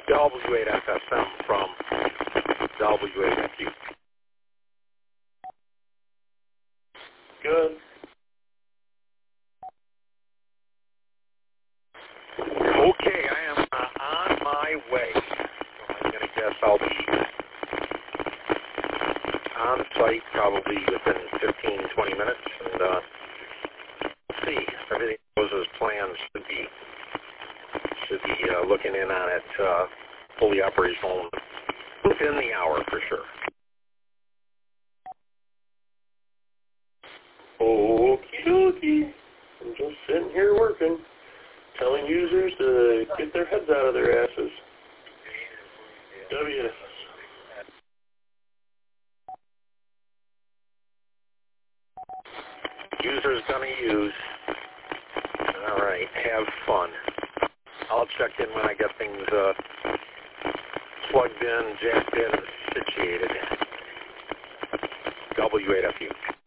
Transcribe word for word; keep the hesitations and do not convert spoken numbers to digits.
W eight F S M from W eight F U. Good. Okay, I am uh, on my way. So I'm going to guess I'll be on site probably within fifteen, twenty minutes, and uh, see if everything goes as planned. Should be should be uh, looking in on it uh, fully operational within the hour for sure. Okie dokie. I'm just sitting here working, telling users to get their heads out of their asses. W. User's gonna use. All right, have fun. I'll check in when I get things uh, plugged in, jacked in, situated. W eight F U.